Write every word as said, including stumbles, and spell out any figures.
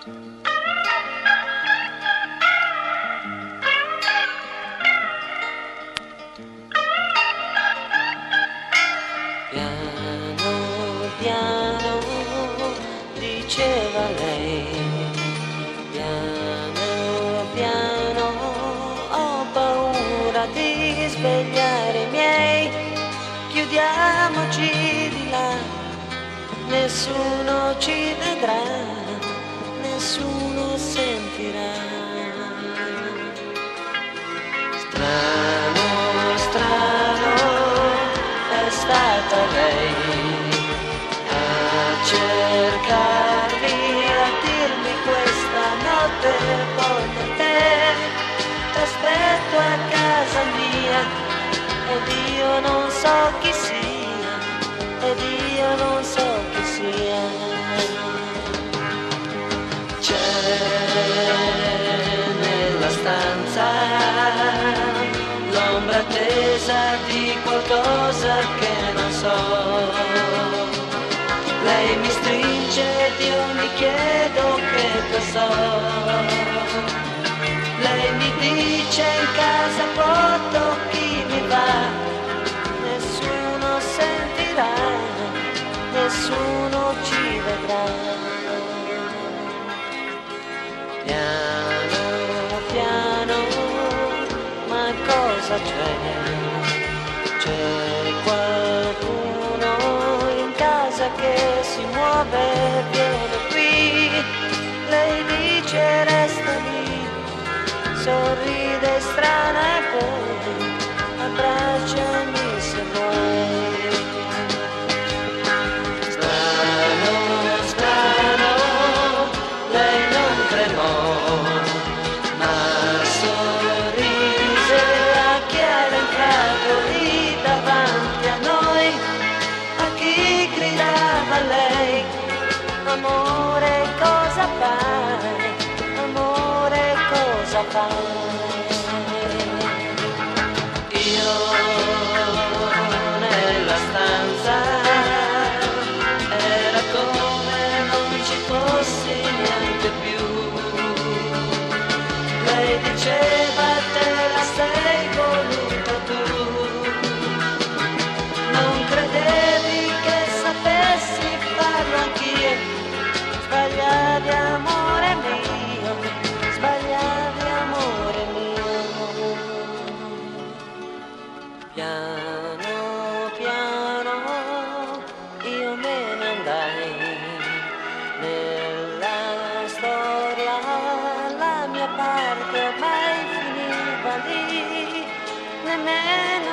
Piano, piano, diceva lei, piano, piano, ho paura di svegliare i miei, chiudiamoci di là, nessuno ci vedrà, nessuno sentirà. Strano, strano, è stata lei a cercarmi, a dirmi questa notte voglio te, t'aspetto a casa mia, ed io non so chi sia, ed io non so chi sia. C'è nella stanza l'ombra tesa di qualcosa che non so. Lei mi stringe ed io mi chiedo che cos'ho. Lei mi dice in casa porto chi mi va, nessuno sentirà, nessuno ci vedrà. Piano, piano, ma cosa c'è? C'è qualcuno in casa che si muove, viene qui, lei dice resta lì, sorride strana e poi abbracciami se vuoi. Strano, strano, lei non tremò, ma sorrise a chi era entrato lì davanti a noi, a chi gridava a lei, amore cosa fai, amore cosa fai. Io nella stanza era come non ci fossi niente più. Lei diceva te la sei voluta tu, non credevi che sapessi farlo anch'io, sbagliavi amore mio, sbagliavi amore mio. Piano, piano, io me ne andai, nella storia la mia parte ormai finiva lì, nemmeno